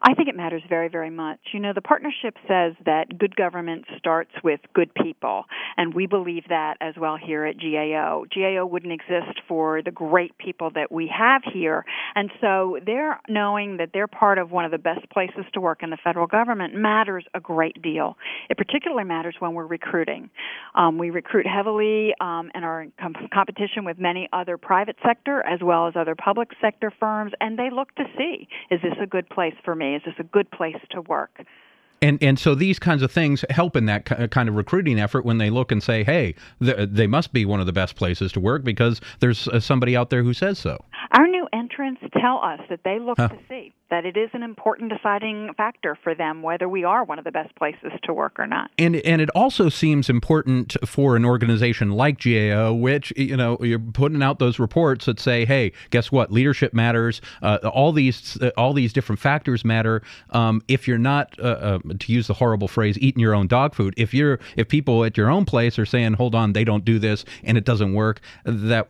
I think it matters very, very much. You know, the partnership says that good government starts with good people, and we believe that as well here at GAO. GAO wouldn't exist for the great people that we have here, and so they're knowing that they're part of one of the best places to work in the federal government matters a great deal. It particularly matters when we're recruiting. We recruit heavily and are in competition with many other private sector as well as other public sector firms, and they look to see, is this a good place for me? Is this a good place to work? And so these kinds of things help in that kind of recruiting effort when they look and say, hey, they must be one of the best places to work because there's somebody out there who says so. Our new entrants tell us that they look to see that it is an important deciding factor for them whether we are one of the best places to work or not. And it also seems important for an organization like GAO, which, you know, you're putting out those reports that say, hey, guess what? Leadership matters. All these different factors matter. If you're not, to use the horrible phrase, eating your own dog food, if people at your own place are saying, hold on, they don't do this and it doesn't work, that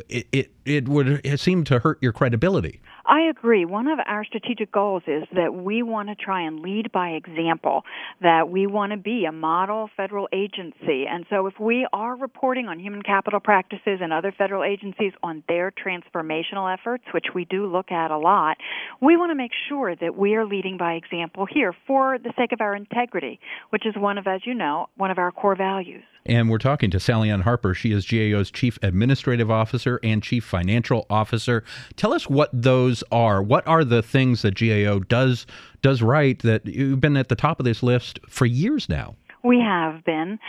it would seem to hurt your credibility. I agree. One of our strategic goals is that we want to try and lead by example, that we want to be a model federal agency. And so if we are reporting on human capital practices and other federal agencies on their transformational efforts, which we do look at a lot, we want to make sure that we are leading by example here for the sake of our integrity, which is one of, as you know, one of our core values. And we're talking to Sally Ann Harper. She is GAO's Chief Administrative Officer and Chief Financial Officer. Tell us what those are. What are the things that GAO does right that you've been at the top of this list for years now? We have been.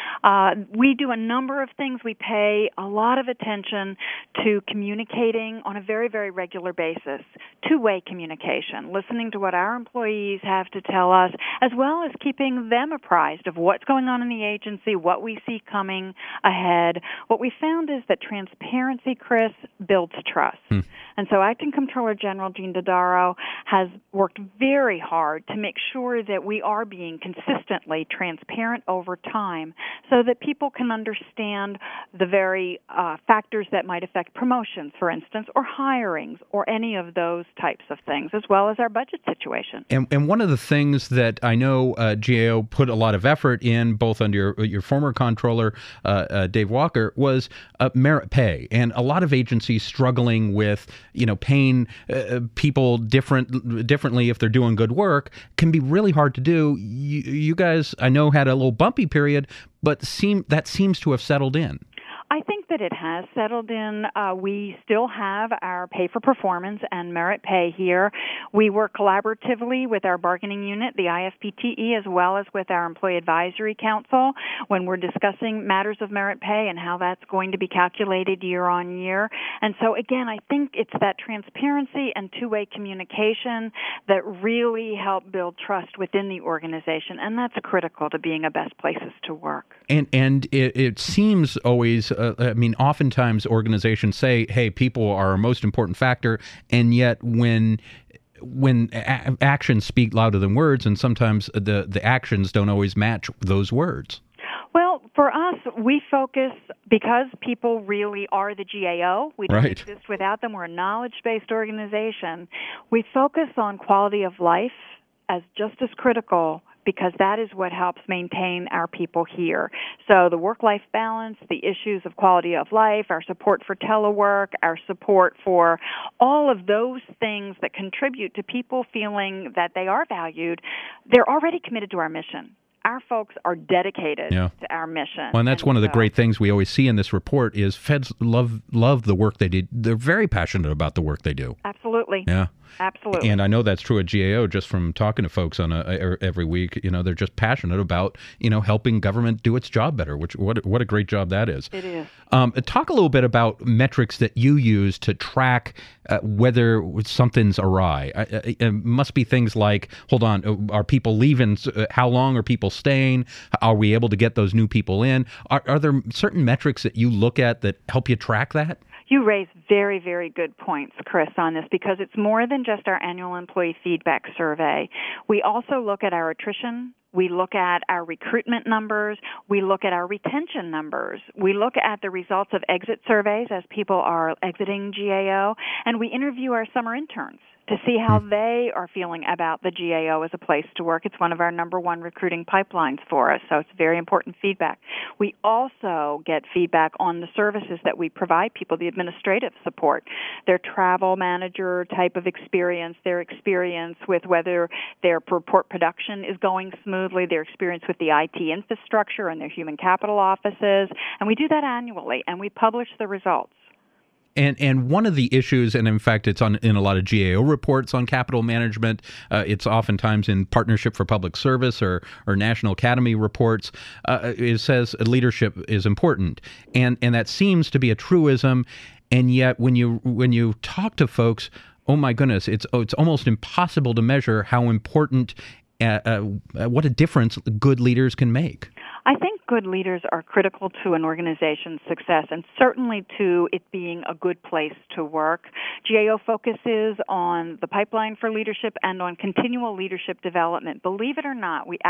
We do a number of things. We pay a lot of attention to communicating on a very, very regular basis, two-way communication, listening to what our employees have to tell us, as well as keeping them apprised of what's going on in the agency, what we see coming ahead. What we found is that transparency, Chris, builds trust. And so Acting Comptroller General Gene Dodaro has worked very hard to make sure that we are being consistently transparent over time so that people can understand the very factors that might affect promotions, for instance, or hirings, or any of those types of things, as well as our budget situation. And one of the things that I know GAO put a lot of effort in, both under your former comptroller, Dave Walker, was merit pay. And a lot of agencies struggling with, paying people differently if they're doing good work can be really hard to do. You guys, I know, had a little bumpy period, but that seems to have settled in. I think that it has settled in. We still have our pay for performance and merit pay here. We work collaboratively with our bargaining unit, the IFPTE, as well as with our Employee Advisory Council when we're discussing matters of merit pay and how that's going to be calculated year on year. And so, again, I think it's that transparency and two-way communication that really help build trust within the organization, and that's critical to being a best places to work. And it seems always, oftentimes organizations say, hey, people are our most important factor, and yet when actions speak louder than words, and sometimes the actions don't always match those words. Well, for us, we focus, because people really are the GAO. We don't exist without them. We're a knowledge-based organization. We focus on quality of life as just as critical, because that is what helps maintain our people here. So the work-life balance, the issues of quality of life, our support for telework, our support for all of those things that contribute to people feeling that they are valued, they're already committed to our mission. Our folks are dedicated to our mission. Well, and that's one of the great things we always see in this report is feds love the work they do. They're very passionate about the work they do. Absolutely. Yeah. Absolutely. And I know that's true at GAO just from talking to folks on every week. They're just passionate about, helping government do its job better, which what a great job that is. It is. Talk a little bit about metrics that you use to track whether something's awry. It must be things like, hold on, are people leaving? How long are people staying? Are we able to get those new people in? Are there certain metrics that you look at that help you track that? You raise very, very good points, Chris, on this, because it's more than just our annual employee feedback survey. We also look at our attrition. We look at our recruitment numbers. We look at our retention numbers. We look at the results of exit surveys as people are exiting GAO. And we interview our summer interns to see how they are feeling about the GAO as a place to work. It's one of our number one recruiting pipelines for us, so it's very important feedback. We also get feedback on the services that we provide people, the administrative support, their travel manager type of experience, their experience with whether their report production is going smoothly, their experience with the IT infrastructure and their human capital offices, and we do that annually, and we publish the results. And one of the issues, and in fact, it's in a lot of GAO reports on capital management. It's oftentimes in Partnership for Public Service or National Academy reports. It says leadership is important, and that seems to be a truism. And yet, when you talk to folks, oh my goodness, it's almost impossible to measure how important, what a difference good leaders can make. I think good leaders are critical to an organization's success and certainly to it being a good place to work. GAO focuses on the pipeline for leadership and on continual leadership development. Believe it or not, we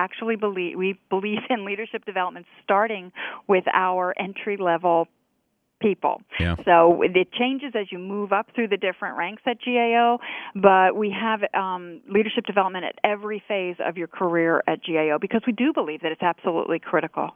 believe in leadership development starting with our entry-level people. Yeah. So it changes as you move up through the different ranks at GAO, but we have leadership development at every phase of your career at GAO because we do believe that it's absolutely critical.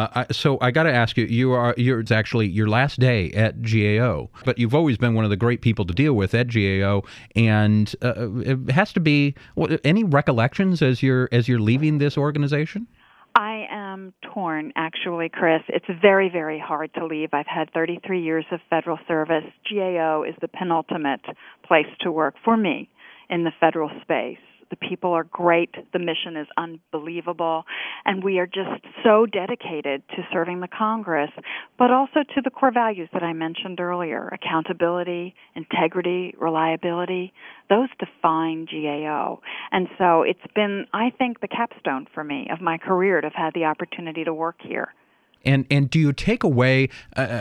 So I got to ask you, it's actually your last day at GAO, but you've always been one of the great people to deal with at GAO, and it has to be any recollections as you're leaving this organization? I am torn, actually, Chris. It's very, very hard to leave. I've had 33 years of federal service. GAO is the penultimate place to work for me in the federal space. The people are great. The mission is unbelievable. And we are just so dedicated to serving the Congress, but also to the core values that I mentioned earlier, accountability, integrity, reliability. Those define GAO. And so it's been, I think, the capstone for me of my career to have had the opportunity to work here. And do you take away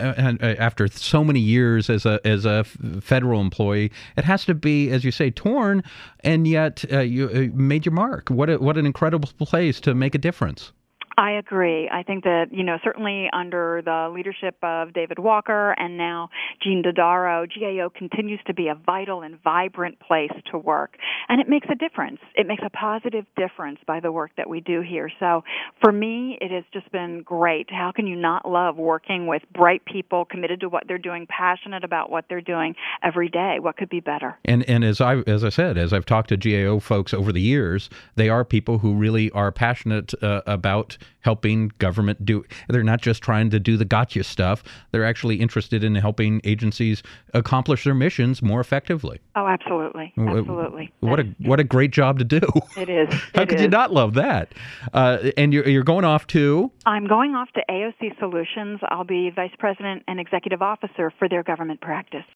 after so many years as a federal employee? It has to be, as you say, torn, and yet you made your mark. What an incredible place to make a difference. I agree. I think that, certainly under the leadership of David Walker and now Gene Dodaro, GAO continues to be a vital and vibrant place to work. And it makes a difference. It makes a positive difference by the work that we do here. So for me, it has just been great. How can you not love working with bright people committed to what they're doing, passionate about what they're doing every day? What could be better? And as I said, as I've talked to GAO folks over the years, they are people who really are passionate about helping government do. They're not just trying to do the gotcha stuff. They're actually interested in helping agencies accomplish their missions more effectively. Oh, absolutely. Absolutely. What a great job to do. It is. How could you not love that? And you're going off to? I'm going off to AOC Solutions. I'll be Vice President and Executive Officer for their government practice.